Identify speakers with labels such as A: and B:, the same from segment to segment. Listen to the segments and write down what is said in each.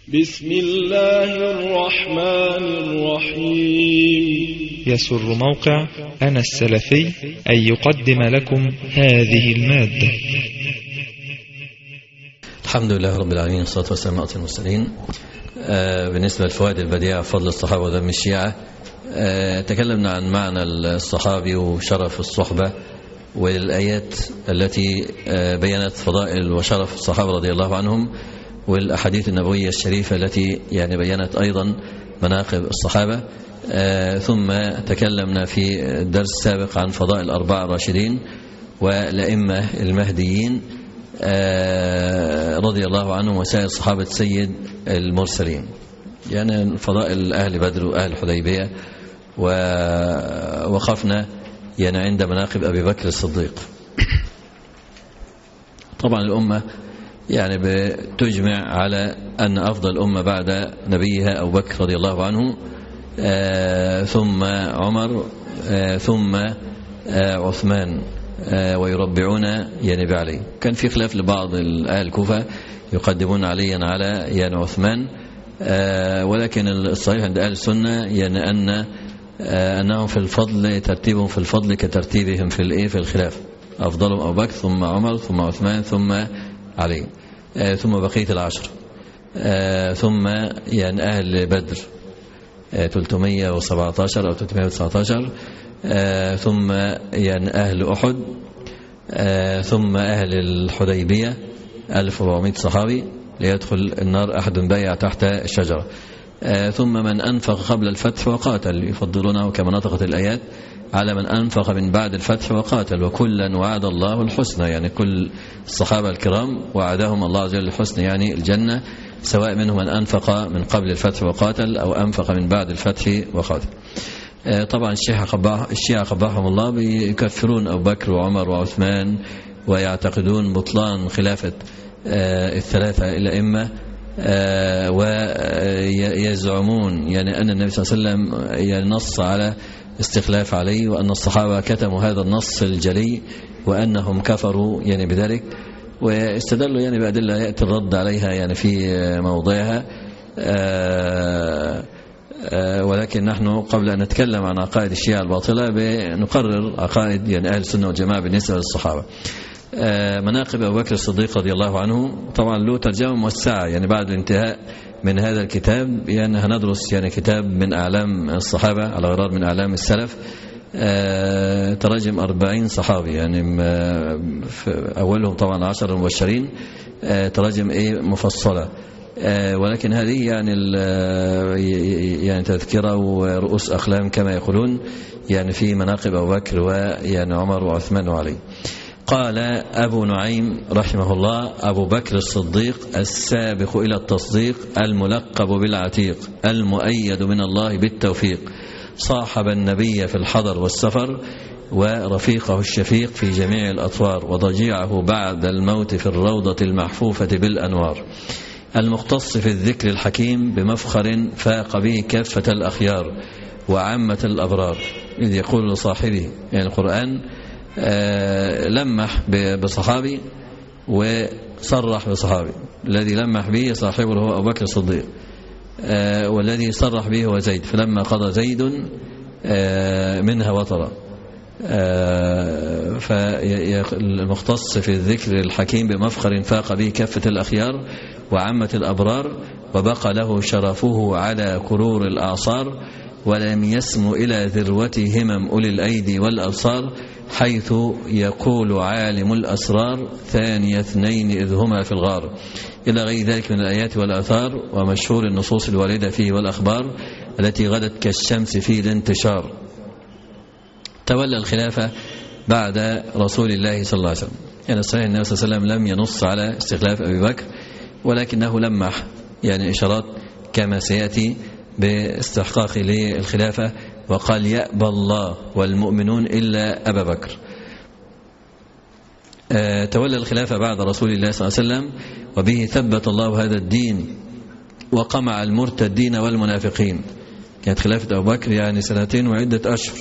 A: بسم الله الرحمن الرحيم.
B: يسر موقع أنا السلفي أن يقدم لكم هذه المادة.
C: الحمد لله رب العالمين، والصلاة والسلام على المرسلين. بالنسبة للفوائد البديعة فضل الصحابة وذم الشيعة، تكلمنا عن معنى الصحابي وشرف الصحبة والآيات التي بينت فضائل وشرف الصحابة رضي الله عنهم، والأحاديث النبوية الشريفة التي بينت أيضا مناقب الصحابة. ثم تكلمنا في الدرس السابق عن فضائل الأربعة الراشدين والأئمة المهديين رضي الله عنهم وسائر صحابة سيد المرسلين، فضائل أهل بدر وأهل حديبية. ووقفنا عند مناقب أبي بكر الصديق. طبعا الأمة بتجمع على أن أفضل أمة بعد نبيها أبو بكر رضي الله عنه، ثم عمر، ثم عثمان، ويربعون بعلي. كان في خلاف لبعض أهل الكوفة يقدمون عليا على عثمان، ولكن الصحيح عند أهل السنة أنهم في الفضل، ترتيبهم في الفضل كترتيبهم في الخلاف. أفضلهم أبو بكر ثم عمر ثم عثمان ثم علي، ثم بقية العشر، ثم أهل بدر 317 أو 319، ثم أهل أحد، ثم أهل الحديبية 1400 صحابي ليدخل النار أحد بايع تحت الشجرة، ثم من أنفق قبل الفتح وقاتل، يفضلونه كما نطقت الآيات على من أنفق من بعد الفتح وقاتل، وكلا وعد الله الحسنى. كل الصحابة الكرام وعدهم الله عز وجل الحسنى، الجنة، سواء منهم من أنفق من قبل الفتح وقاتل أو أنفق من بعد الفتح وقاتل. طبعا الشيعة قبحهم الله بيكفرون أبو بكر وعمر وعثمان، ويعتقدون بطلان خلافة الثلاثة الأئمة، ويزعمون أن النبي صلى الله عليه وسلم نص على استخلاف علي، وأن الصحابة كتموا هذا النص الجلي وأنهم كفروا بذلك، واستدلوا بأدلة يأتي الرد عليها في موضعها. ولكن نحن قبل أن نتكلم عن عقائد الشيعة الباطلة بنقرر عقائد أهل السنة والجماعة بالنسبة للصحابة. مناقب أبو بكر الصديق رضي الله عنه طبعا له ترجمة موسعة، بعد الانتهاء من هذا الكتاب هندرس كتاب من أعلام الصحابة على غرار من أعلام السلف، تراجم 40 صحابي، أولهم طبعا 10 المبشرين، تراجم مفصلة، ولكن هذه تذكرة ورؤوس أقلام كما يقولون في مناقب أبو بكر وعمر وعثمان وعلي. قال أبو نعيم رحمه الله: أبو بكر الصديق السابق إلى التصديق، الملقب بالعتيق، المؤيد من الله بالتوفيق، صاحب النبي في الحضر والسفر، ورفيقه الشفيق في جميع الأطوار، وضجيعه بعد الموت في الروضة المحفوفة بالأنوار، المختص في الذكر الحكيم بمفخر فاق به كافة الأخيار وعامة الأبرار، إذ يقول لصاحبه القرآن لمح بصحابي وصرح بصحابي. الذي لمح به صاحبه هو أبو بكر الصديق، والذي صرح به هو زيد، فلما قضى زيد منها وطرا. فالمختص في الذكر الحكيم بمفخر فاق به كافة الأخيار وعامة الأبرار، وبقى له شرفه على كرور الأعصار، ولم يسم إلى ذروة همم أولي الأيدي والأبصار، حيث يقول عالم الأسرار ثاني اثنين إذ هما في الغار، إلى غير ذلك من الآيات والآثار ومشهور النصوص الواردة فيه والأخبار التي غدت كالشمس في الانتشار. تولى الخلافة بعد رسول الله صلى الله عليه وسلم. الصحيح النبي صلى الله عليه وسلم لم ينص على استخلاف أبي بكر، ولكنه لمح إشارات كما سيأتي باستحقاق للخلافة، وقال: يأبى الله والمؤمنون إلا أبا بكر. تولى الخلافة بعد رسول الله صلى الله عليه وسلم، وبه ثبت الله هذا الدين وقمع المرتدين والمنافقين. كانت خلافة أبو بكر 2 وعدة أشهر،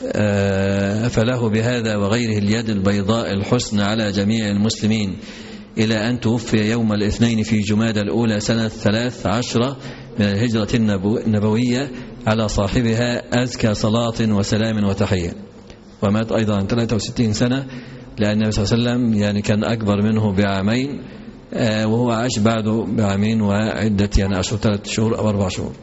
C: فله بهذا وغيره اليد البيضاء الحسن على جميع المسلمين، إلى أن توفي يوم الاثنين في جمادى الأولى سنة 13 من الهجرة النبوية على صاحبها أزكى صلاة وسلام وتحية. ومات أيضا عن 63 سنة، لأن النبي صلى الله عليه وسلم يعني كان أكبر منه بعامين، وهو عاش بعده بعامين وعدة يعني أشهر، 3 شهور أو 4 شهور،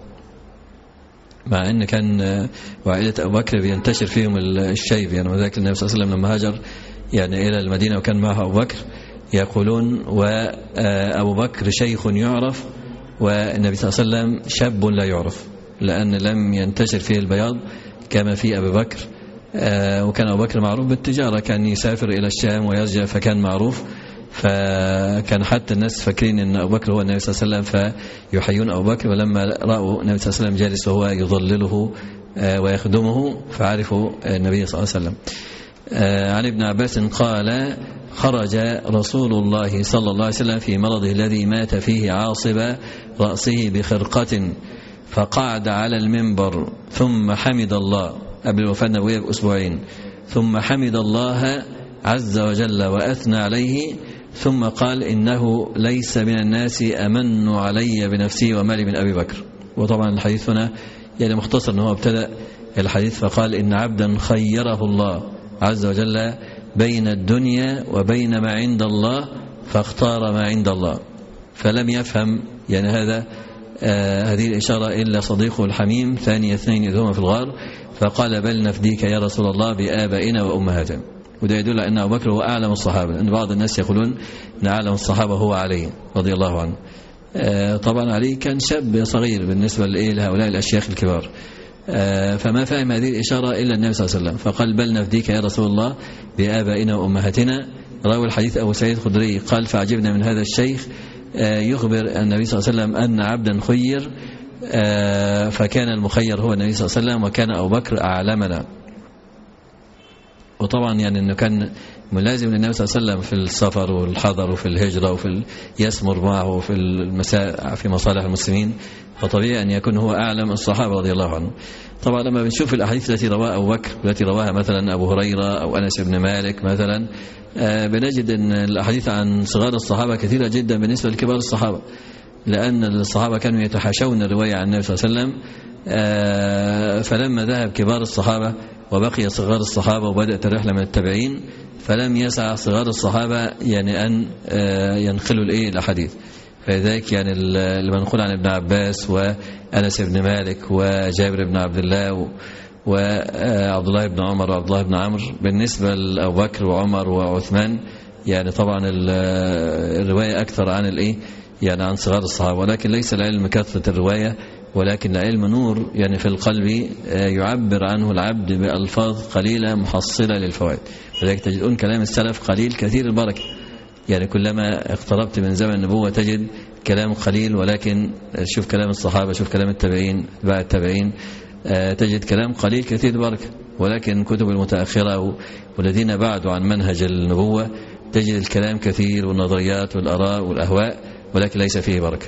C: مع أن كان وعائلة أبو بكر بينتشر فيهم الشيب يعني. وذلك النبي صلى الله عليه وسلم لما هاجر يعني إلى المدينة وكان معه أبو بكر يقولون وأبو بكر شيخ يعرف والنبي صلى الله عليه وسلم شاب لا يعرف، لأن لم ينتشر فيه البياض كما في أبي بكر. وكان أبو بكر معروف بالتجارة، كان يسافر إلى الشام ويرجع فكان معروف، فكان حتى الناس فاكرين أن أبو بكر هو النبي صلى الله عليه وسلم فيحيون أبو بكر، ولما رأوا النبي صلى الله عليه وسلم جالس وهو يظلله ويخدمه فعرفوا النبي صلى الله عليه وسلم. عن ابن عباس قال: خرج رسول الله صلى الله عليه وسلم في مرضه الذي مات فيه عاصب رأسه بخرقة، فقعد على المنبر ثم حمد الله قبل الوفاة النبوية بأسبوعين، ثم حمد الله عز وجل وأثنى عليه، ثم قال: إنه ليس من الناس أمن علي بنفسي ومالي من أبي بكر. وطبعا الحديث هنا يعني مختصر أنه ابتدأ الحديث فقال: إن عبدا خيره الله عز وجل بين الدنيا وبين ما عند الله فاختار ما عند الله. فلم يفهم يعني هذه الإشارة إلا صديقه الحميم ثاني اثنين إذ هما في الغار، فقال: بل نفديك يا رسول الله بآبائنا وأمهاتنا. وده يدل أن أبو بكر هو أعلم الصحابة، لأن بعض الناس يقولون أن أعلم الصحابة هو علي رضي الله عنه. طبعا علي كان شاب صغير بالنسبة لهؤلاء الأشياخ الكبار، فما فهم هذه الإشارة إلا النبي صلى الله عليه وسلم، فقال: بل نفديك يا رسول الله بآبائنا وأمهاتنا. راوي الحديث أبو سعيد الخدري قال: فعجبنا من هذا الشيخ يخبر النبي صلى الله عليه وسلم أن عبدا خير، فكان المخير هو النبي صلى الله عليه وسلم، وكان أبو بكر أعلمنا. وطبعا يعني أنه كان ملازم للنبي صلى الله عليه وسلم في السفر والحضر وفي الهجرة وفي يسمر معه في المساء في مصالح المسلمين، فطبيعي أن يكون هو أعلم الصحابة رضي الله عنه. طبعا لما بنشوف الأحاديث التي رواها أبو بكر والتي رواها مثلا أبو هريرة أو أنس بن مالك مثلا، بنجد أن الأحاديث عن صغار الصحابة كثيرة جدا بالنسبة لكبار الصحابة، لأن الصحابة كانوا يتحاشون الرواية عن النبي صلى الله عليه وسلم. فلما ذهب كبار الصحابة وبقي صغار الصحابة وبدأت الرحلة من التابعين، فلم يسع صغار الصحابة يعني أن ينقلوا الأحاديث. فلذلك يعني المنقول عن ابن عباس وأنس بن مالك وجابر بن عبد الله وعبد الله بن عمر وعبد الله بن عمرو بالنسبة لأبو بكر وعمر وعثمان، يعني طبعا الرواية أكثر عن يعني عن صغار الصحابة. ولكن ليس العلم كثرة الرواية، ولكن العلم نور يعني في القلب يعبر عنه العبد بألفاظ قليلة محصلة للفوائد. لذلك تجدون كلام السلف قليل كثير البركة، يعني كلما اقتربت من زمن النبوة تجد كلام قليل، ولكن شوف كلام الصحابة، شوف كلام التابعين بعد التابعين، تجد كلام قليل كثير البركة. ولكن كتب المتأخرة والذين بعدوا عن منهج النبوة تجد الكلام كثير والنظريات والآراء والأهواء، ولكن ليس فيه بركة.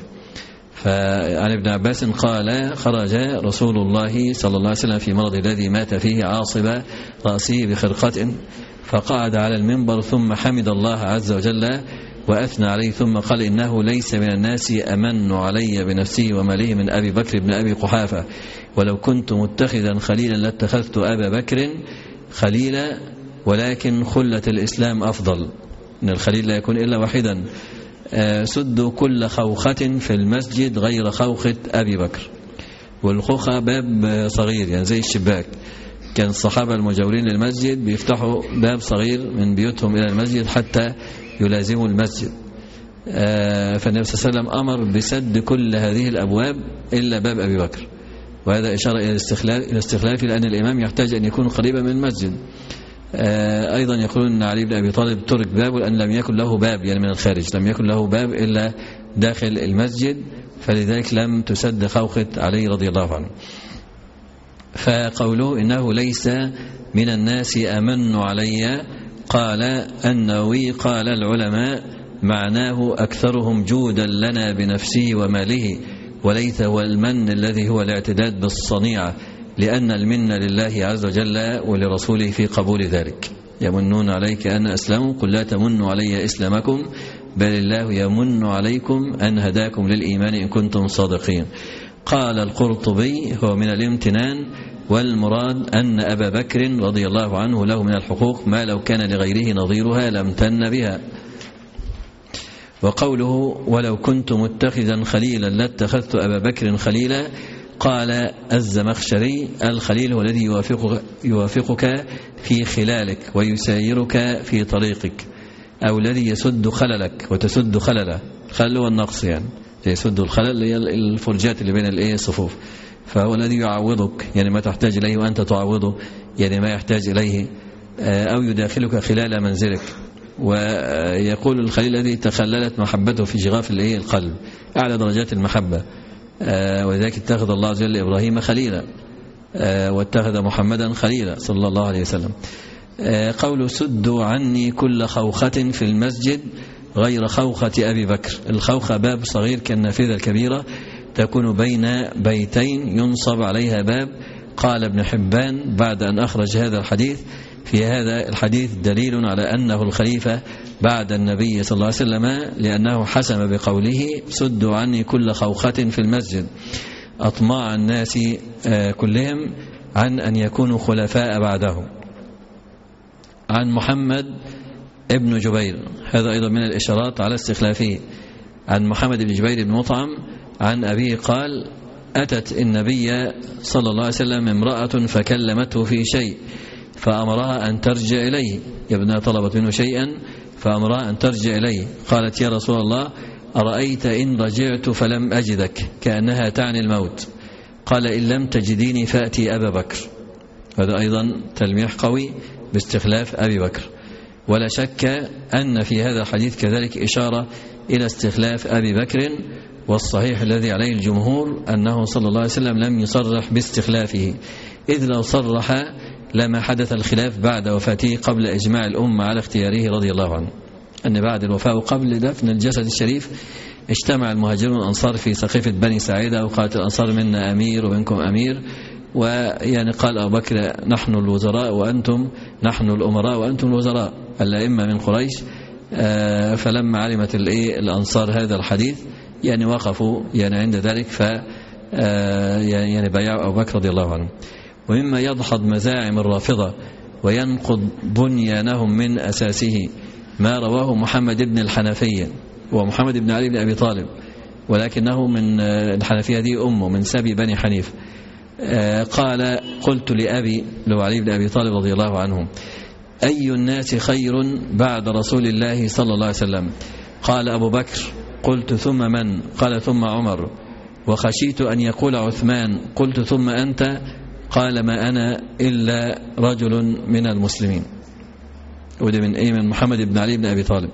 C: فعن ابن عباس قال: خرج رسول الله صلى الله عليه وسلم في مرض الذي مات فيه عاصب رأسه بخرقة، فقعد على المنبر ثم حمد الله عز وجل وأثنى عليه، ثم قال: إنه ليس من الناس أمن علي بنفسي وماله من أبي بكر بن أبي قحافة، ولو كنت متخذا خليلا لاتخذت أبا بكر خليلا، ولكن خلة الإسلام أفضل. إن الخليل لا يكون إلا واحدا. سدوا كل خوخة في المسجد غير خوخة أبي بكر. والخوخة باب صغير يعني زي الشباك، كان الصحابة المجاورين للمسجد بيفتحوا باب صغير من بيوتهم إلى المسجد حتى يلازموا المسجد. فالنبي صلى الله عليه وسلم أمر بسد كل هذه الأبواب إلا باب أبي بكر، وهذا إشارة إلى الاستخلاف، لأن الإمام يحتاج أن يكون قريبا من المسجد. أيضا يقولون أن علي بن أبي طالب ترك بابه لأن لم يكن له باب يعني من الخارج، لم يكن له باب إلا داخل المسجد، فلذلك لم تسد خوخة علي رضي الله عنه. فقوله إنه ليس من الناس أمن علي، قال النووي قال العلماء معناه أكثرهم جودا لنا بنفسه وماله، وليس هو المن الذي هو الاعتداد بالصنيعة، لأن المن لله عز وجل ولرسوله في قبول ذلك. يمنون عليك أن أسلموا قل لا تمنوا علي إسلامكم بل الله يمن عليكم أن هداكم للإيمان إن كنتم صادقين. قال القرطبي هو من الامتنان، والمراد أن أبا بكر رضي الله عنه له من الحقوق ما لو كان لغيره نظيرها لامتن بها. وقوله ولو كنت متخذا خليلا لاتخذت أبا بكر خليلا، قال الزمخشري الخليل هو الذي يوافقك في خلالك ويسايرك في طريقك، أو الذي يسد خللك وتسد خلله. الخلل هو النقص، يعني يسد الخلل هي الفرجات اللي بين الصفوف، فهو الذي يعوضك، يعني ما تحتاج إليه وأنت تعوضه، يعني ما يحتاج إليه، أو يداخلك خلال منزلك. ويقول الخليل الذي تخللت محبته في شغاف القلب، أعلى درجات المحبة. وذلك اتخذ الله عز وجل إبراهيم خليلا، واتخذ محمدا خليلا صلى الله عليه وسلم. قول سدوا عني كل خوخة في المسجد غير خوخة أبي بكر. الخوخة باب صغير كالنافذة الكبيرة تكون بين بيتين ينصب عليها باب. قال ابن حبان بعد أن أخرج هذا الحديث: في هذا الحديث دليل على أنه الخليفة بعد النبي صلى الله عليه وسلم، لأنه حسم بقوله سدوا عني كل خوخة في المسجد أطماع الناس كلهم عن أن يكونوا خلفاء بعده. عن محمد ابن جبير، هذا أيضا من الإشارات على استخلافه. عن محمد بن جبير بن مطعم عن أبيه قال: أتت النبي صلى الله عليه وسلم امرأة فكلمته في شيء فأمرها أن ترجع إليه. ابنها طلبت منه شيئا فأمرها أن ترجع إليه. قالت: يا رسول الله، أرأيت إن رجعت فلم أجدك؟ كأنها تعني الموت. قال: إن لم تجديني فأتي أبا بكر. هذا أيضا تلميح قوي باستخلاف أبي بكر. ولا شك أن في هذا الحديث كذلك إشارة إلى استخلاف أبي بكر، والصحيح الذي عليه الجمهور أنه صلى الله عليه وسلم لم يصرح باستخلافه، إذ لو صرح لما حدث الخلاف بعد وفاته قبل إجماع الأمة على اختياره رضي الله عنه. أن بعد الوفاة وقبل دفن الجسد الشريف اجتمع المهاجرون والأنصار في سقيفة بني ساعدة، وقالت الأنصار: منا أمير ومنكم أمير. ويعني قال أبو بكر: نحن الوزراء وأنتم، نحن الأمراء وأنتم الوزراء، الأئمة من قريش. فلما علمت الأنصار هذا الحديث يعني وقفوا يعني عند ذلك، ف يعني بايعوا أبو بكر رضي الله عنه. ومما يدحض مزاعم الرافضة وينقض بنيانهم من أساسه ما رواه محمد بن الحنفية ومحمد بن علي بن أبي طالب، ولكنه من الحنفية دي أمه من سبي بني حنيف. قال: قلت لأبي لو علي بن أبي طالب رضي الله عنه: أي الناس خير بعد رسول الله صلى الله عليه وسلم؟ قال: أبو بكر. قلت: ثم من؟ قال: ثم عمر. وخشيت أن يقول عثمان. قلت: ثم أنت؟ قال: ما أنا إلا رجل من المسلمين. وده من محمد بن علي بن أبي طالب.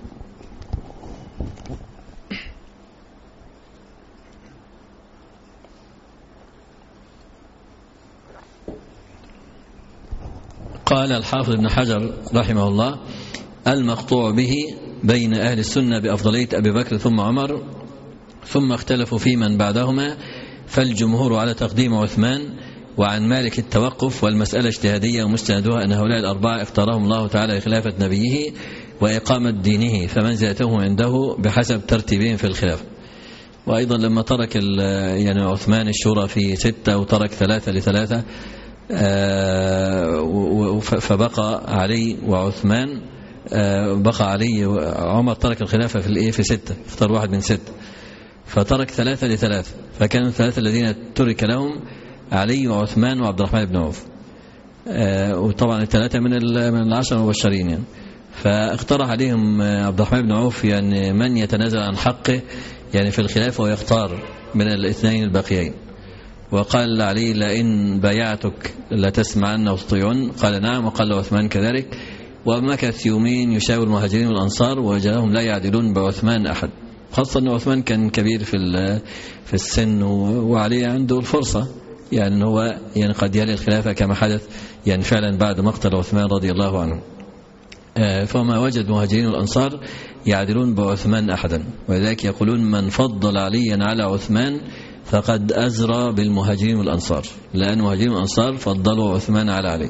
C: قال الحافظ ابن حجر رحمه الله: المقطوع به بين أهل السنة بأفضلية أبي بكر ثم عمر، ثم اختلفوا في من بعدهما، فالجمهور على تقديم عثمان. وعن مالك التوقف، والمسألة اجتهادية ومستندها أن هؤلاء الأربعة اختارهم الله تعالى لخلافة نبيه وإقامة دينه، فمنزلتهم عنده بحسب ترتيبهم في الخلافة. وأيضا لما ترك يعني عثمان الشورى في 6 وترك 3 ل3، فبقى علي وعثمان، بقى علي وعمر ترك الخلافة في 6، اختار واحد من 6، فترك 3 ل3، فكانوا 3 الذين ترك لهم علي وعثمان وعبد الرحمن بن عوف. وطبعا ال3 من 10 المبشرين يعني. فاقترح عليهم عبد الرحمن بن عوف يعني من يتنازل عن حقه يعني في الخلافة ويختار من الاثنين الباقيين. وقال علي: لئن بايعتك لتسمعن وتطيعن؟ قال: نعم. وقال عثمان كذلك. ومكث يومين يشاور المهاجرين والأنصار، ووجدهم لا يعدلون بعثمان أحد، خاصة أن عثمان كان كبير في السن، وعلي عنده الفرصة يعني هو يعني قد يلي الخلافة كما حدث يعني فعلا بعد مقتل عثمان رضي الله عنه. فما وجد المهاجرين والأنصار يعدلون بعثمان أحدا، ولذلك يقولون: من فضل عليا على عثمان فقد أزرى بالمهاجرين والأنصار، لأن المهاجرين والأنصار فضلوا عثمان على علي.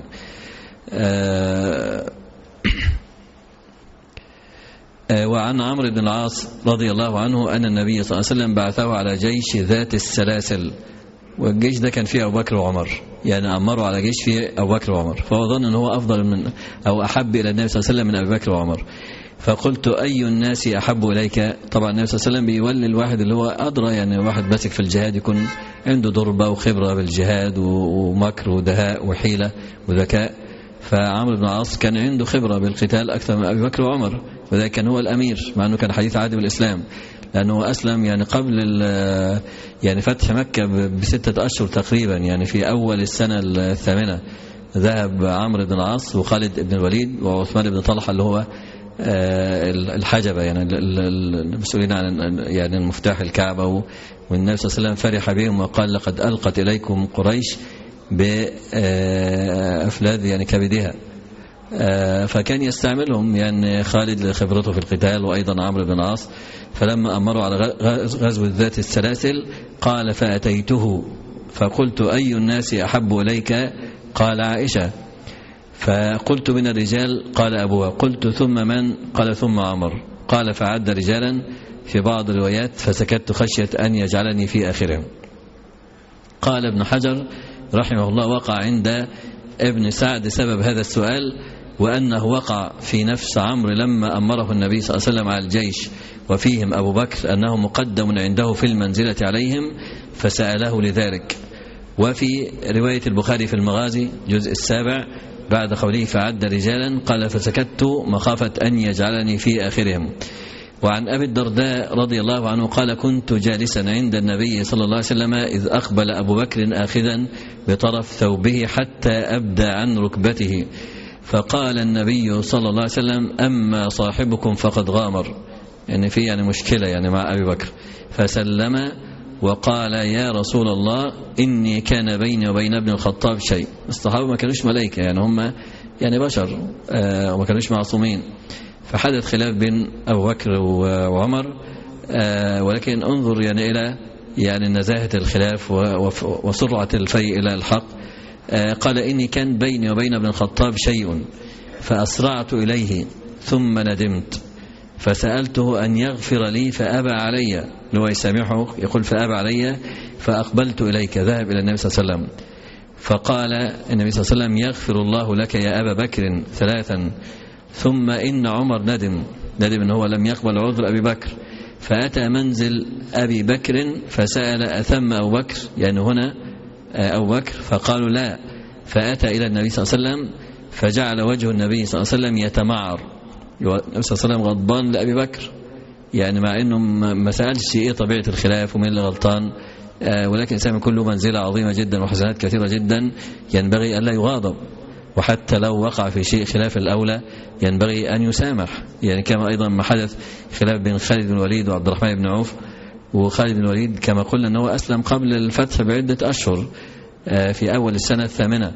C: وعن عمرو بن العاص رضي الله عنه أن النبي صلى الله عليه وسلم بعثه على جيش ذات السلاسل، والجيش ده كان فيه أبو بكر وعمر، يعني أمروا على جيش فيه أبو بكر وعمر، فهو ظن أنه هو أفضل من أو أحب إلى النبي صلى الله عليه وسلم من أبي بكر وعمر. فقلت أي الناس أحب إليك؟ طبعا النبي صلى الله عليه وسلم بيولي الواحد اللي هو أدرى، يعني واحد ماسك في الجهاد يكون عنده ضربة وخبرة بالجهاد ومكر ودهاء وحيلة وذكاء. فعمرو بن العاص كان عنده خبرة بالقتال أكثر من أبي بكر وعمر، وذلك كان هو الأمير، مع أنه كان حديث عهد بالإسلام، لأنه أسلم يعني قبل يعني فتح مكة ب6 أشهر تقريبا، يعني في أول السنة 8 ذهب عمرو بن العاص وخالد بن الوليد وعثمان بن طلحة اللي هو الحجبة، يعني المسؤولين عن يعني المفتاح الكعبة، والنبي صلى الله عليه وسلم فرح بهم وقال لقد ألقت إليكم قريش بأفلاذ يعني كبدها. فكان يستعملهم يعني خالد لخبرته في القتال، وأيضا عمرو بن العاص. فلما أمروا على غزو ذات السلاسل قال فأتيته فقلت أي الناس أحب إليك؟ قال عائشة. فقلت من الرجال؟ قال أبوها. قلت ثم من؟ قال ثم عمر. قال فعد رجالا في بعض الروايات فسكت خشية أن يجعلني في آخرهم. قال ابن حجر رحمه الله وقع عند ابن سعد سبب هذا السؤال، وأنه وقع في نفس عمرو لما أمره النبي صلى الله عليه وسلم على الجيش وفيهم أبو بكر أنه مقدم عنده في المنزلة عليهم فسأله لذلك. وفي رواية البخاري في المغازي جزء 7 بعد قوله فعد رجالا قال فسكت مخافة أن يجعلني في آخرهم. وعن أبي الدرداء رضي الله عنه قال كنت جالسا عند النبي صلى الله عليه وسلم إذ أقبل أبو بكر آخذا بطرف ثوبه حتى أبدى عن ركبته، فقال النبي صلى الله عليه وسلم أما صاحبكم فقد غامر، يعني في يعني مشكلة يعني مع أبي بكر. فسلم وقال يا رسول الله إني كان بيني وبين ابن الخطاب شيء. الصحابة ما كانوش ملائكة، يعني هم يعني بشر وما كانوش معصومين، فحدث خلاف بين أبو بكر وعمر، ولكن انظر يعني إلى يعني نزاهة الخلاف وسرعة الفيء إلى الحق. قال إني كان بيني وبين ابن الخطاب شيء فأسرعت إليه ثم ندمت فسألته أن يغفر لي فأبى علي، لو يسامحه يقول فأبى علي، فأقبلت إليك. ذهب إلى النبي صلى الله عليه وسلم فقال النبي صلى الله عليه وسلم يغفر الله لك يا أبا بكر 3. ثم إن عمر ندم أنه هو لم يقبل عذر أبي بكر، فأتى منزل أبي بكر فسأل أثم أبو بكر، يعني هنا أبو بكر؟ فقالوا لا. فأتى إلى النبي صلى الله عليه وسلم فجعل وجه النبي صلى الله عليه وسلم يتمعر، النبي صلى الله عليه وسلم غضبان لأبي بكر، يعني مع أنه ما سألش إيه طبيعة الخلاف ومين اللي غلطان، ولكن الإنسان كله منزلة عظيمة جدا وحسنات كثيرة جدا، ينبغي أن لا يغاضب، وحتى لو وقع في شيء خلاف الأولى ينبغي أن يسامح، يعني كما أيضا ما حدث خلاف بين خالد بن الوليد وعبد الرحمن بن عوف. وخالد بن الوليد كما قلنا أنه أسلم قبل الفتح بعدة أشهر في أول السنة 8،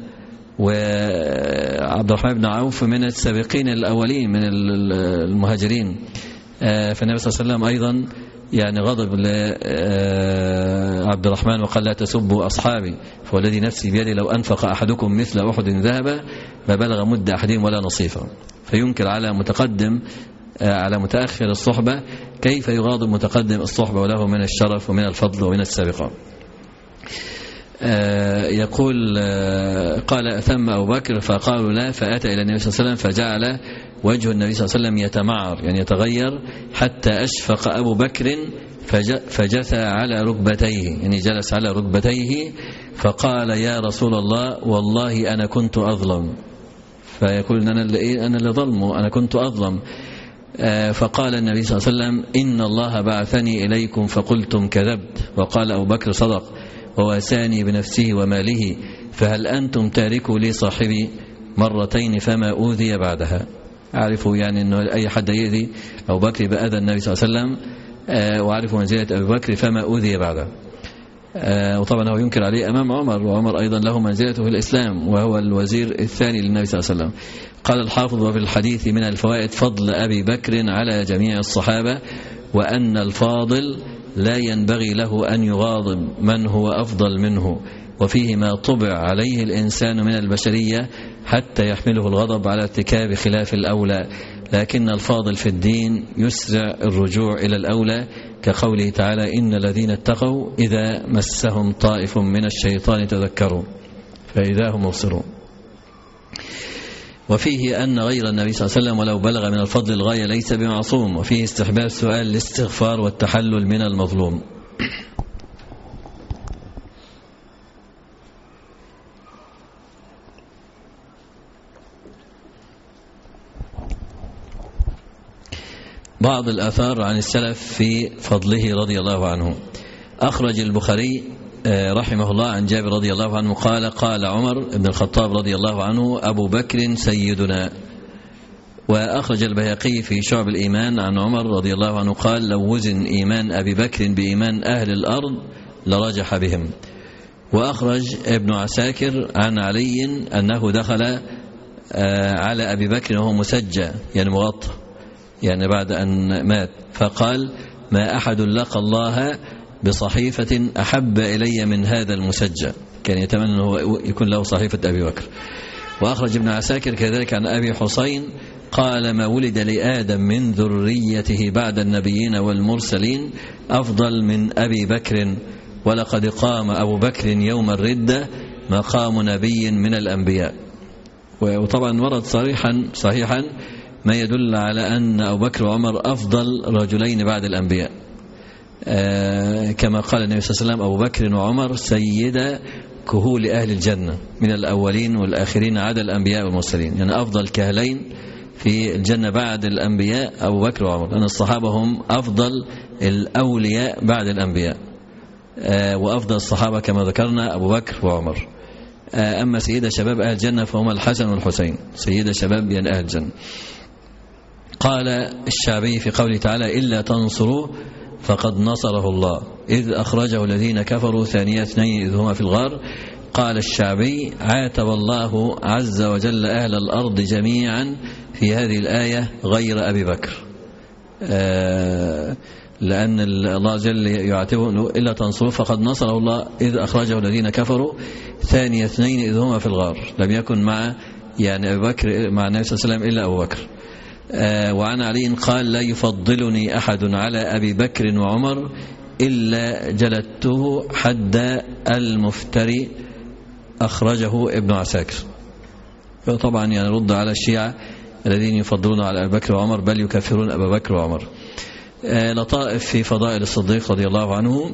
C: وعبد الرحمن بن عوف من السابقين الأولين من المهاجرين. فالنبي صلى الله عليه وسلم أيضا يعني غضب لعبد الرحمن وقال لا تسبوا أصحابي، فوالذي نفسي بيدي لو أنفق أحدكم مثل أحد ذهبا ما بلغ مد أحدهم ولا نصيفا. فينكر على متقدم على متأخر الصحبة كيف يغاضب متقدم الصحبة وله من الشرف ومن الفضل ومن السابقة. يقول قال ثم أبو بكر فقالوا لا، فأتى إلى النبي صلى الله عليه وسلم فجعل وجه النبي صلى الله عليه وسلم يتمعر، يعني يتغير، حتى أشفق أبو بكر فجثى على ركبتيه، يعني جلس على ركبتيه فقال يا رسول الله والله أنا كنت أظلم. فيقول أنا اللي ظلمه، أنا كنت أظلم. فقال النبي صلى الله عليه وسلم إن الله بعثني إليكم فقلتم كذبت، وقال أبو بكر صدق وواساني بنفسه وماله، فهل أنتم تاركوا لي صاحبي مرتين فما أوذي بعدها. أعرفوا يعني أنه أي حد يؤذي أبو بكر بأذى النبي صلى الله عليه وسلم، وأعرفوا منزلة أبي بكر فما أوذي بعده. وطبعا هو ينكر عليه أمام عمر، وعمر أيضا له منزلته في الإسلام وهو الوزير الثاني للنبي صلى الله عليه وسلم. قال الحافظ وفي الحديث من الفوائد فضل أبي بكر على جميع الصحابة، وأن الفاضل لا ينبغي له أن يغاضب من هو أفضل منه، وفيه ما طبع عليه الإنسان من البشرية حتى يحمله الغضب على ارتكاب خلاف الأولى، لكن الفاضل في الدين يسرع الرجوع إلى الأولى، كقوله تعالى: إن الذين اتقوا إذا مسهم طائف من الشيطان تذكروا فإذا هم مبصرون. وفيه أن غير النبي صلى الله عليه وسلم ولو بلغ من الفضل الغاية ليس بمعصوم. وفيه استحباب سؤال الاستغفار والتحلل من المظلوم. بعض الآثار عن السلف في فضله رضي الله عنه. أخرج البخاري رحمه الله عن جابر رضي الله عنه قال: قال عمر بن الخطاب رضي الله عنه: أبو بكر سيدنا. وأخرج البيهقي في شعب الإيمان عن عمر رضي الله عنه قال: لو وزن إيمان أبي بكر بإيمان أهل الأرض لرجح بهم. وأخرج ابن عساكر عن علي أنه دخل على أبي بكر وهو مسجى، يعني مغطى، يعني بعد أن مات، فقال: ما أحد لقى الله بصحيفة أحب إلي من هذا المسجى. كان يتمنى أنه يكون له صحيفة أبي بكر. وأخرج ابن عساكر كذلك عن أبي حسين قال: ما ولد لآدم من ذريته بعد النبيين والمرسلين أفضل من أبي بكر، ولقد قام أبو بكر يوم الردة مقام نبي من الأنبياء. وطبعا ورد صحيحا ما يدل على أن أبو بكر وعمر أفضل رجلين بعد الأنبياء، كما قال النبي صلى الله عليه وسلم: أبو بكر وعمر سيد كهول أهل الجنة من الأولين والآخرين عدا الأنبياء والمرسلين. يعني أفضل كهلين في الجنة بعد الأنبياء أبو بكر وعمر، لأن الصحابة هم أفضل الأولياء بعد الأنبياء، وأفضل الصحابة كما ذكرنا أبو بكر وعمر. أما سيدة شباب أهل الجنة فهم الحسن والحسين، سيدة شباب يعني أهل الجنة. قال الشعبي في قوله تعالى: إلا تنصروه فقد نصره الله إذ أخرجه الذين كفروا ثاني اثنين إذ هما في الغار. قال الشعبي: عاتب الله عز وجل أهل الأرض جميعا في هذه الآية غير أبي بكر، لأن الله جل يعاتبه إلا تنصروه فقد نصره الله إذ أخرجه الذين كفروا ثاني اثنين إذ هما في الغار. لم يكن مع يعني أبي بكر مع النبي صلى الله عليه وسلم إلا أبو بكر. وعن علي قال: لا يفضلني أحد على أبي بكر وعمر إلا جلدته حد المفتري. أخرجه ابن عساكر. طبعا يعني رد على الشيعة الذين يفضلون على أبي بكر وعمر بل يكفرون أبا بكر وعمر. لطائف في فضائل الصديق رضي الله عنه.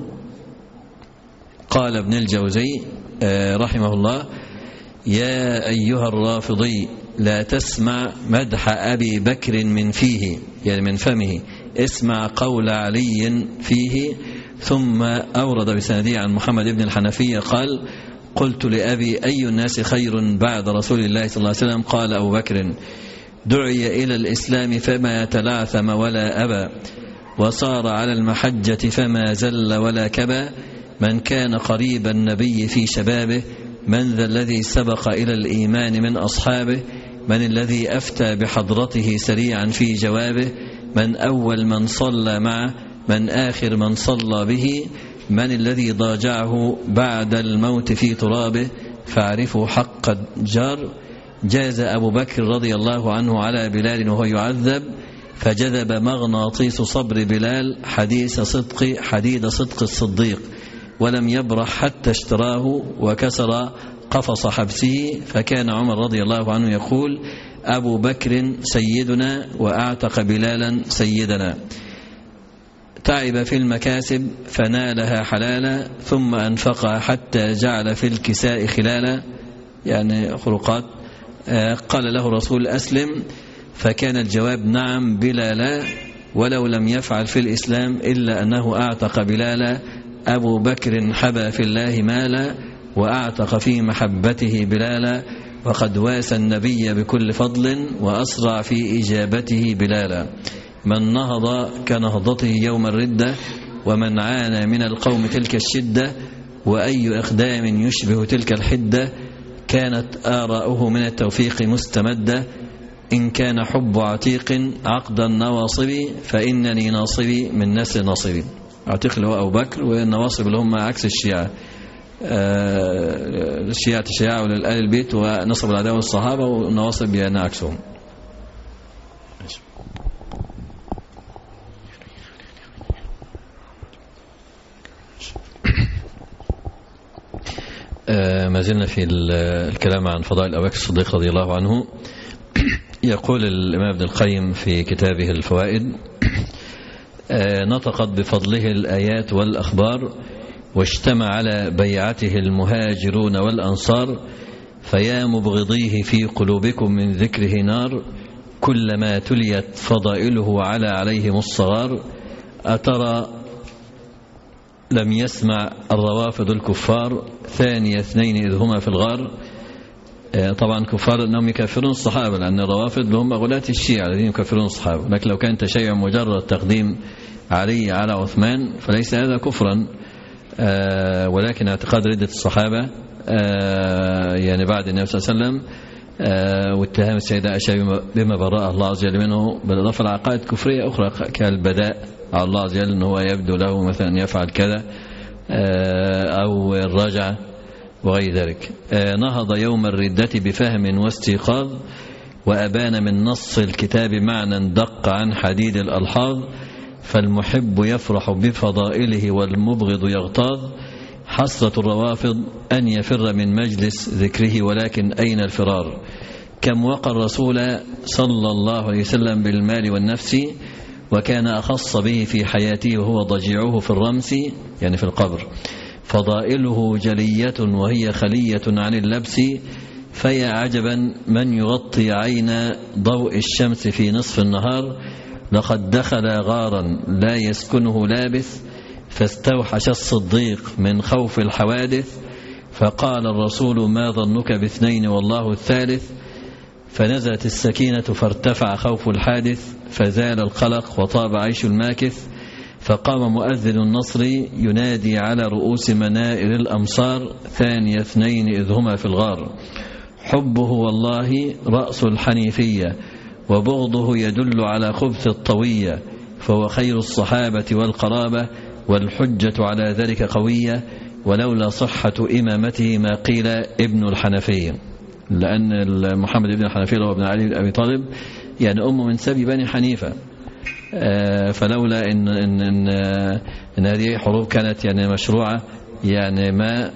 C: قال ابن الجوزي رحمه الله: يا أيها الرافضي لا تسمع مدح أبي بكر من فيه، يعني من فمه، اسمع قول علي فيه. ثم أورد بسنده عن محمد بن الحنفية قال: قلت لأبي: أي الناس خير بعد رسول الله صلى الله عليه وسلم؟ قال: أبو بكر. دعي إلى الإسلام فما تلعثم ولا أبى، وصار على المحجة فما زل ولا كبى. من كان قريب النبي في شبابه، من ذا الذي سبق إلى الإيمان من أصحابه؟ من الذي أفتى بحضرته سريعا في جوابه؟ من أول من صلى معه؟ من آخر من صلى به؟ من الذي ضاجعه بعد الموت في ترابه؟ فاعرفوا حق الجار. جاز أبو بكر رضي الله عنه على بلال وهو يعذب، فجذب مغناطيس صبر بلال حديد صدق الصديق، ولم يبرح حتى اشتراه وكسر قفص حبسه. فكان عمر رضي الله عنه يقول: أبو بكر سيدنا وأعتق بلالا سيدنا. تعب في المكاسب فنالها حلالا، ثم أنفقها حتى جعل في الكساء خلالا، يعني خلقات. قال له الرسول: أسلم، فكان الجواب: نعم بلا لا، ولو لم يفعل في الإسلام إلا أنه أعتق بلالا. أبو بكر حبى في الله مالا، وأعتق في محبته بلالا، وقد واسى النبي بكل فضل، وأسرع في إجابته بلالا. من نهض كنهضته يوم الردة، ومن عانى من القوم تلك الشدة، وأي إقدام يشبه تلك الحدة. كانت آراؤه من التوفيق مستمدة، إن كان حب عتيق عقد النواصب، فإنني ناصبي من نسل ناصبي. عتيق اللي هو أبو بكر، والنواصب اللي هم عكس الشيعة. الشيعة الشيعة وللآل البيت ونصب العداوة والصحابة، والنواصب يعني عكسهم. ما زلنا في الكلام عن فضائل أبو بكر الصديق رضي الله عنه. يقول الإمام ابن القيم في كتابه الفوائد: نطقت بفضله الآيات والأخبار، واجتمع على بيعته المهاجرون والأنصار، فيا مبغضيه في قلوبكم من ذكره نار، كلما تليت فضائله عليهم الصغار، أترى لم يسمع الروافض الكفار ثاني اثنين إذ هما في الغار. طبعا كفار أنهم يكفرون الصحابة، لأن الروافض هم غلاة الشيعة الذين يكفرون الصحابة، لكن لو كان تشيع مجرد تقديم علي على عثمان فليس هذا كفرا، ولكن اعتقاد ردة الصحابة يعني بعد النبي صلى الله عليه وسلم واتهام السيدة عائشة بما براء الله عز وجل منه، بالإضافة لعقائد كفرية أخرى كالبداء على الله عز وجل، أنه يبدو له مثلا يفعل كذا أو الرجعة وغير ذلك. نهض يوم الردة بفهم واستيقاظ، وأبان من نص الكتاب معنى دق عن حديد الألحاظ، فالمحب يفرح بفضائله والمبغض يغتاظ، حسرة الروافض أن يفر من مجلس ذكره، ولكن أين الفرار؟ كم وقى الرسول صلى الله عليه وسلم بالمال والنفس، وكان أخص به في حياته وهو ضجيعه في الرمس يعني في القبر، فضائله جلية وهي خلية عن اللبس، فيا عجبا من يغطي عين ضوء الشمس في نصف النهار، لقد دخل غارا لا يسكنه لابث، فاستوحش الصديق من خوف الحوادث، فقال الرسول ما ظنك باثنين والله الثالث، فنزلت السكينة فارتفع خوف الحادث، فزال القلق وطاب عيش الماكث، فقام مؤذن النصر ينادي على رؤوس منائر الأمصار، ثاني اثنين إذ هما في الغار، حبه والله رأس الحنيفية، وبغضه يدل على خبث الطوية، فهو خير الصحابة والقرابة، والحجة على ذلك قوية، ولولا صحة إمامته ما قيل ابن الحنفية، لأن محمد ابن الحنفية هو ابن علي بن أبي طالب، يعني أمه من سبي بني حنيفة، فلولا إن هذه حروب كانت يعني مشروعة، يعني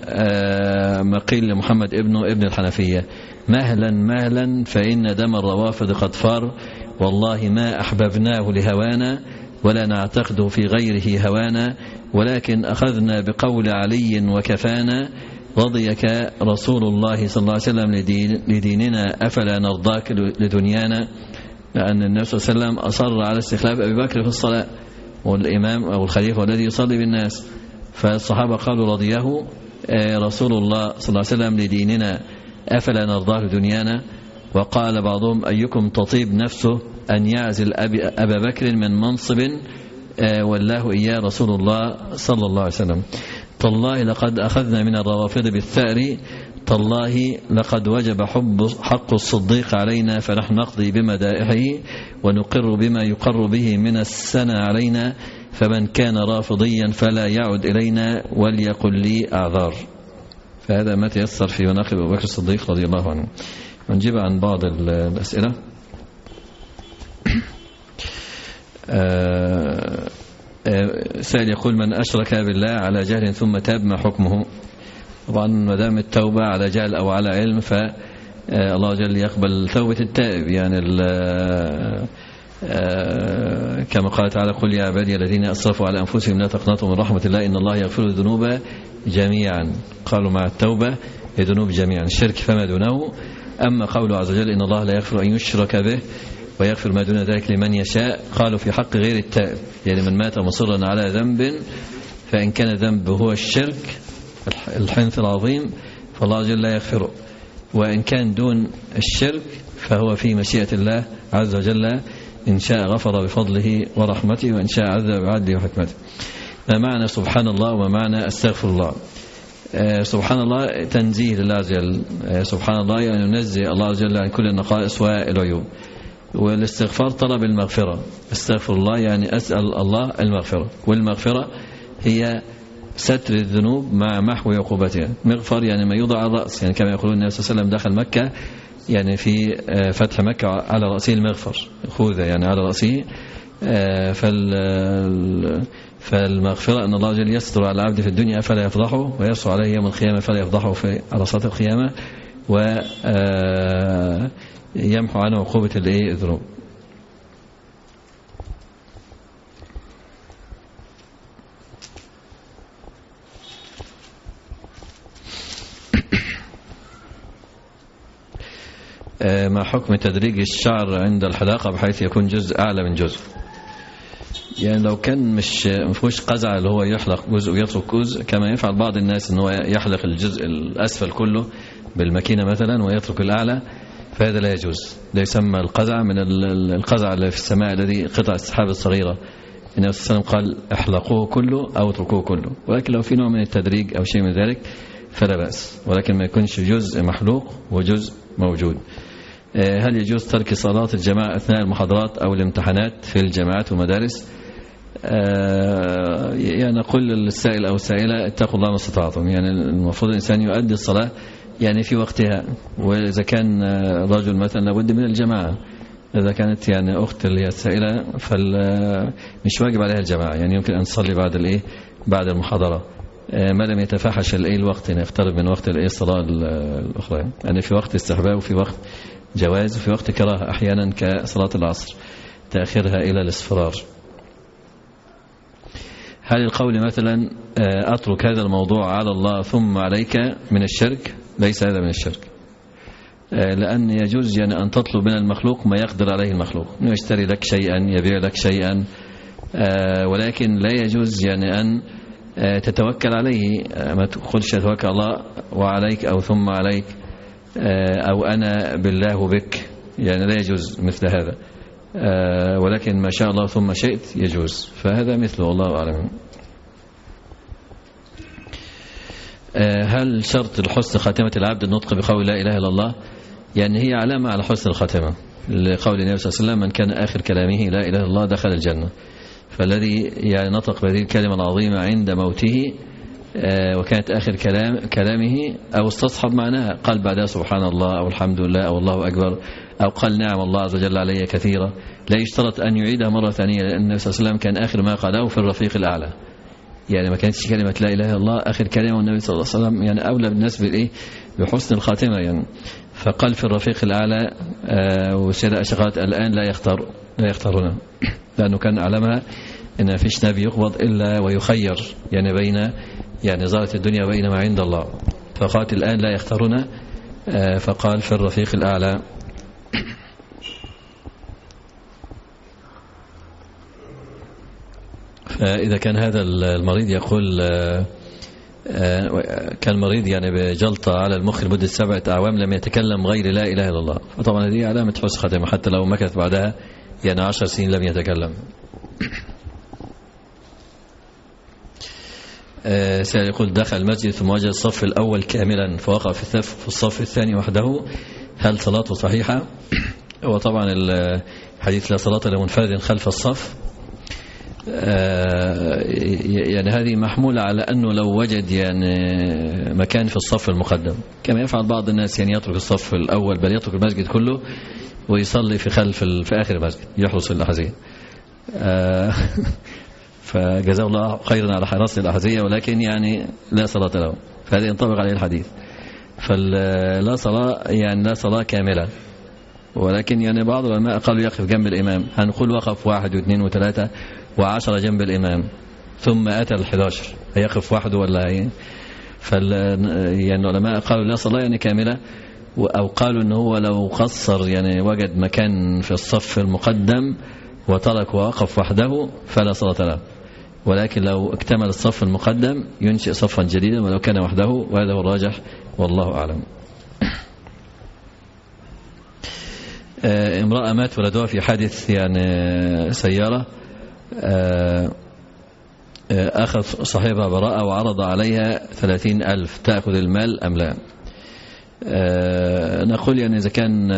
C: ما قيل لمحمد ابن الحنفية. مهلا فإن دم الروافض قد فار، والله ما أحببناه لهوانا، ولا نعتقده في غيره هوانا، ولكن أخذنا بقول علي وكفانا، رضيك رسول الله صلى الله عليه وسلم لديننا، أفلا نرضاك لدنيانا. لأن النبي صلى الله عليه وسلم أصر على استخلاف أبي بكر في الصلاة، والإمام أو الخليفة الذي يصلي بالناس، فالصحابة قالوا رضيه رسول الله صلى الله عليه وسلم لديننا، أفلا نرضاه لدنيانا. وقال بعضهم أيكم تطيب نفسه أن يعزل أبا بكر من منصب والله إياه رسول الله صلى الله عليه وسلم. تالله لقد أخذنا من الروافض بالثأر، تالله لقد وجب حق الصديق علينا، فنحن نقضي بمدائحه ونقر بما يقر به من السنة علينا، فمن كان رافضيا فلا يعد إلينا وليقل لي أعذار. فهذا ما تيسر في مناقب أبو بكر الصديق رضي الله عنه. ونجيب عن بعض الأسئلة. سائل يقول من أشرك بالله على جهل ثم تاب ما حكمه؟ طبعا ما دام التوبة على جهل أو على علم فالله جل يقبل توبة التائب، يعني كما قال تعالى قل يا عبادي الذين أسرفوا على أنفسهم لا تقنطوا من رحمة الله إن الله يغفر الذنوب جميعا. قالوا مع التوبة الذنوب جميعا، الشرك فما دونه. أما قوله عز وجل إن الله لا يغفر أن يشرك به ويغفر ما دون ذلك لمن يشاء، قالوا في حق غير التائب، يعني من مات مصرا على ذنب، فإن كان ذنب هو الشرك الحنث العظيم فالله عز وجل لا يغفره، وإن كان دون الشرك فهو في مشيئة الله عز وجل، إن شاء غفر بفضله ورحمته، وإن شاء عذب بعدله وحكمته. ما معنى سبحان الله وما معنى استغفر الله؟ سبحان الله تنزيه لله عز وجل، سبحان الله يعني ننزه الله عز وجل عن كل النقائص والعيوب. والاستغفار طلب المغفرة، استغفر الله يعني أسأل الله المغفرة، والمغفرة هي ستر الذنوب مع محو عقوبتها. مغفر يعني ما يوضع على الرأس، يعني كما يقولون النبي صلى الله عليه وسلم دخل مكة يعني في فتح مكة على رأسه المغفر، خوذة يعني على رأسه، فالمغفرة أن الله جل يستر على العبد في الدنيا فلا يفضحه، ويستر عليه يوم القيامة فلا يفضحه في عرصات القيامة، ويمحو عنه عقوبة الذنوب. ما حكم تدريج الشعر عند الحلاقة بحيث يكون جزء أعلى من جزء؟ يعني لو كان مش مفهوش قزع اللي هو يحلق جزء ويترك جزء كما يفعل بعض الناس، ان هو يحلق الجزء الأسفل كله بالماكينة مثلا ويترك الأعلى، فهذا لا يجوز. لا يسمى القزع من القزع اللي في السماء الذي قطع السحاب الصغيرة. النبي صلى الله عليه وسلم قال احلقوه كله أو اتركوه كله، ولكن لو في نوع من التدريج أو شيء من ذلك فلا بأس، ولكن ما يكونش جزء محلوق وجزء موجود. هل يجوز ترك صلاة الجماعة أثناء المحاضرات أو الامتحانات في الجامعات والمدارس؟ يعني نقول للسائل أو السائلة اتقوا الله ما استطعتم. يعني المفروض الإنسان يؤدي الصلاة يعني في وقتها، وإذا كان رجل مثلا لابد من الجماعة، إذا كانت يعني أخت اللي هي السائلة فمش واجب عليها الجماعة، يعني يمكن أن تصلي بعد المحاضرة ما لم يتفاحش الوقت، يعني يقترب من وقت الصلاة الأخرى. يعني في وقت استحباب وفي وقت جواز وفي وقت كراهة، أحيانا كصلاة العصر تأخيرها إلى الاصفرار. هل القول مثلا أترك هذا الموضوع على الله ثم عليك من الشرك؟ ليس هذا من الشرك، لأن يجوز يعني أن تطلب من المخلوق ما يقدر عليه المخلوق، أنه يشتري لك شيئا، يبيع لك شيئا، ولكن لا يجوز يعني أن تتوكل عليه. ما تقولش أتوكل الله وعليك أو ثم عليك أو أنا بالله بك، يعني لا يجوز مثل هذا، ولكن ما شاء الله ثم شئت يجوز، فهذا مثله والله أعلم. هل شرط لحسن خاتمة العبد النطق بقول لا إله إلا الله؟ يعني هي علامة على حسن الخاتمة، لقول النبي صلى الله عليه وسلم من كان آخر كلامه لا إله إلا الله دخل الجنة. فالذي يعني نطق بهذه الكلمة العظيمة عند موته وكانت آخر كلامه، أو استصحب معناها، قال بعدها سبحان الله أو الحمد لله أو الله أكبر، أو قال نعم الله عز وجل علي كثيرا، لا يشترط أن يعيدها مرة ثانية، لأن النبي صلى الله عليه وسلم كان آخر ما قاله في الرفيق الأعلى. يعني ما كانتش كلمة لا إله إلا الله آخر كلمة، والنبي صلى الله عليه وسلم يعني أولى بالناس بحسن الخاتمة يعني، فقال في الرفيق الأعلى. والسيدة أشقات الآن لا يختارون، لأنه كان أعلمها إن ما فيش نبي يقبض إلا ويخير يعني بين يعني زارة الدنيا وبين ما عند الله، فقالت الآن لا يختارون، فقال في الرفيق الأعلى. فإذا كان هذا المريض يقول كان مريض يعني بجلطة على المخ لمدة 7 أعوام لم يتكلم غير لا إله إلا الله، فطبعا هذه علامة حسن خاتمة، حتى لو مكث بعدها يعني 10 سنين لم يتكلم. سائل يقول دخل المسجد ثم وجد الصف الأول كاملا فوقع في الصف الثاني وحده، هل صلاته صحيحة؟ وطبعا الحديث لا صلاة لمنفرد خلف الصف، يعني هذه محمولة على أنه لو وجد يعني مكان في الصف المقدم، كما يفعل بعض الناس، يعني يترك الصف الأول بل يترك المسجد كله ويصلي في آخر المسجد يحرس الأحذية، فجزاه الله خيرا على حراسة الأحذية، ولكن يعني لا صلاة له، فهذا ينطبق عليه الحديث. فلا صلاة يعني لا صلاة كاملة، ولكن يعني بعض العلماء قالوا يقف جنب الإمام، هنقول وقف 1 و2 و3 و10 جنب الإمام ثم أتى 11، هيقف وحده ولا هي؟ يعني العلماء قالوا لا صلاة يعني كاملة، أو قالوا إن هو لو قصر يعني وجد مكان في الصف المقدم وترك ووقف وحده فلا صلاة له، ولكن لو اكتمل الصف المقدم ينشئ صفا جديدا ولو كان وحده، وهذا هو الراجح والله أعلم. امرأة مات ولدها في حادث يعني سيارة، أخذ صاحبها براءة وعرض عليها 30,000، تأخذ المال أم لا؟ نقول يعني إذا كان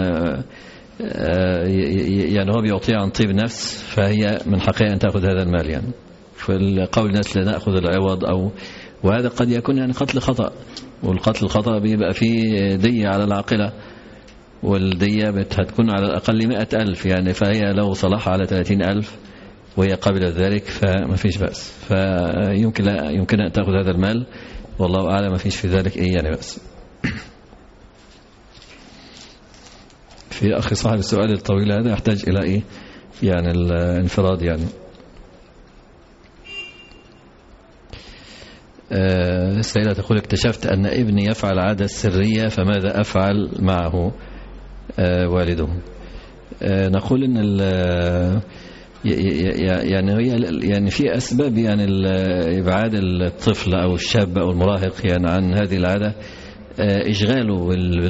C: يعني هو بيعطيها عن طيب نفس فهي من حقها أن تأخذ هذا المال، يعني في القول الناس لا نأخذ العوض، وهذا قد يكون يعني قتل خطأ، والقتل الخطأ بيبقى فيه دية على العاقلة، والدية هتكون على الأقل 100,000 يعني، فهي لو صلحها على 30,000 وهي قبل ذلك فما فيش بأس، فيمكن أن تأخذ هذا المال، والله أعلم، ما فيش في ذلك يعني بأس. في أخي صاحب السؤال الطويل هذا يحتاج إلى يعني الانفراد يعني. السيدة تقول: اكتشفت أن ابني يفعل عادة سرية، فماذا أفعل معه والده؟ نقول أن يعني في أسباب يعني إبعاد الطفل أو الشاب أو المراهق يعني عن هذه العادة، إشغاله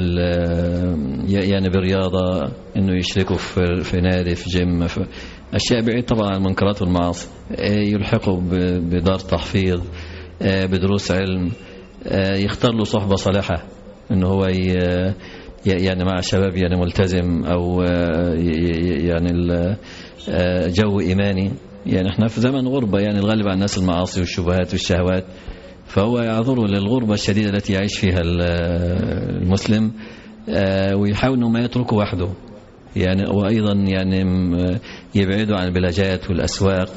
C: يعني برياضة، إنه يشركوا في نادي، في جيم، في أشياء بعيد طبعا عن المنكرات والمعاصي، يلحقوا بدار تحفيظ، بدروس علم، يختار له صحبة صالحة، إنه هو يعني مع شباب يعني ملتزم، أو يعني جو إيماني. يعني احنا في زمن غربة، يعني الغالب على الناس المعاصي والشبهات والشهوات، فهو يعذر للغربة الشديدة التي يعيش فيها المسلم، ويحاول أنه ما يتركه وحده يعني، وأيضا يعني يبعده عن البلاجات والأسواق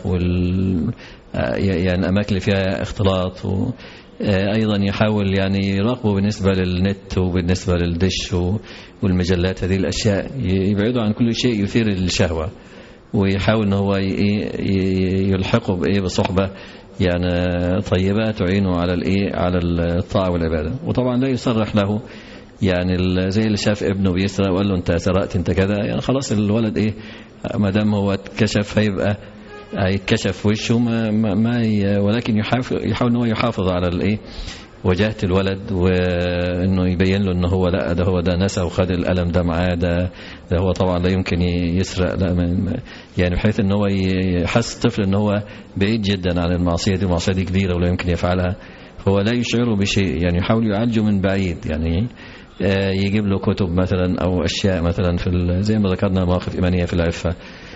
C: يعني الأماكن اللي فيها اختلاط، أيضا يحاول يعني يراقبه بالنسبة للنت وبالنسبة للدش والمجلات، هذه الأشياء يبعده عن كل شيء يثير الشهوة، ويحاول أنه هو يلحقه بصحبة يعني طيبة تعينه على الطاعة والعبادة. وطبعا لا يصرح له يعني زي اللي شاف ابنه بيسرق وقال له انت سرقت انت كذا، يعني خلاص الولد ما دام هو اتكشف هيتكشف وشه، ولكن يحاول انه يحافظ على وجاهة الولد، وانه يبين له انه هو لا، ده نسى وخد القلم ده معاه، ده هو طبعا لا يمكن يسرق، لا يعني بحيث انه هو يحس الطفل انه هو بعيد جدا عن المعصية دي، المعصية دي كبيرة ولا يمكن يفعلها، هو لا يشعره بشيء، يعني يحاول يعالجه من بعيد، يعني يجيب له كتب مثلا او اشياء مثلا زي ما ذكرنا مواقف ايمانية في العفة،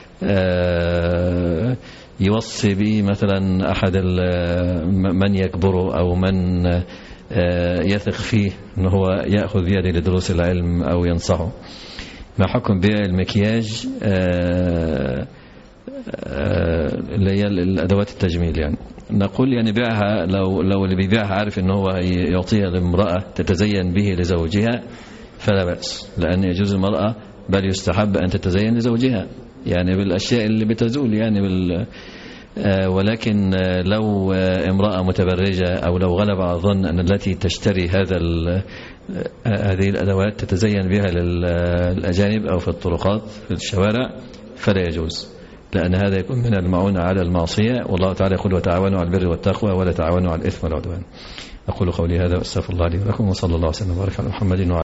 C: يوصي به مثلا أحد من يكبره أو من يثق فيه أنه هو يأخذ بيده لدروس العلم أو ينصحه. ما حكم بيع المكياج اللي هي الأدوات التجميل؟ يعني نقول يعني بيعها لو اللي بيبيعها عارف أنه هو يعطيها لامرأة تتزين به لزوجها فلا بأس، لأن يجوز المرأة بل يستحب أن تتزين لزوجها يعني بالأشياء اللي بتزول يعني ولكن لو امرأة متبرجة أو لو غلب على الظن أن التي تشتري هذه الأدوات تتزين بها للأجانب أو في الطرقات في الشوارع فلا يجوز، لأن هذا يكون من المعونة على المعصية، والله تعالى يقول: وتعاونوا على البر والتقوى ولا تعاونوا على الإثم والعدوان. أقول قولي هذا وأستغفر الله لي ولكم، وصلى الله وسلم وبارك على محمد وعلى